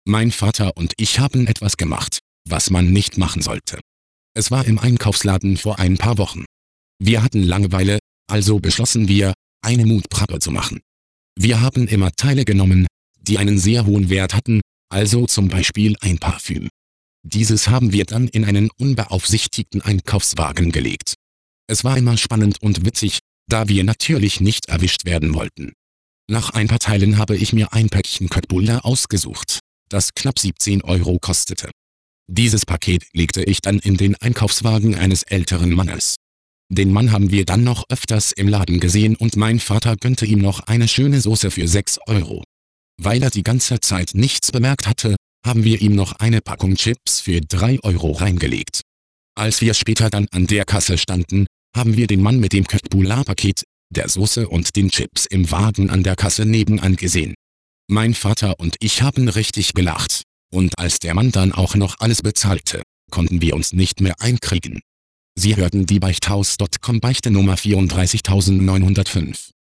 Mein Vater und ich haben etwas gemacht, was man nicht machen sollte. Es war im Einkaufsladen vor ein paar Wochen. Wir hatten Langeweile, also beschlossen wir, eine Mutprobe zu machen. Wir haben immer Teile genommen, die einen sehr hohen Wert hatten, also zum Beispiel ein Parfüm. Dieses haben wir dann in einen unbeaufsichtigten Einkaufswagen gelegt. Es war immer spannend und witzig, da wir natürlich nicht erwischt werden wollten. Nach ein paar Teilen habe ich mir ein Päckchen Köttbullar ausgesucht, das knapp 17 € kostete. Dieses Paket legte ich dann in den Einkaufswagen eines älteren Mannes. Den Mann haben wir dann noch öfters im Laden gesehen und mein Vater gönnte ihm noch eine schöne Soße für 6 €. Weil er die ganze Zeit nichts bemerkt hatte, haben wir ihm noch eine Packung Chips für 3 € reingelegt. Als wir später dann an der Kasse standen, haben wir den Mann mit dem Köttbullar-Paket, der Soße und den Chips im Wagen an der Kasse nebenan gesehen. Mein Vater und ich haben richtig gelacht. Und als der Mann dann auch noch alles bezahlte, konnten wir uns nicht mehr einkriegen. Sie hörten die Beichthaus.com Beichte Nummer 34905.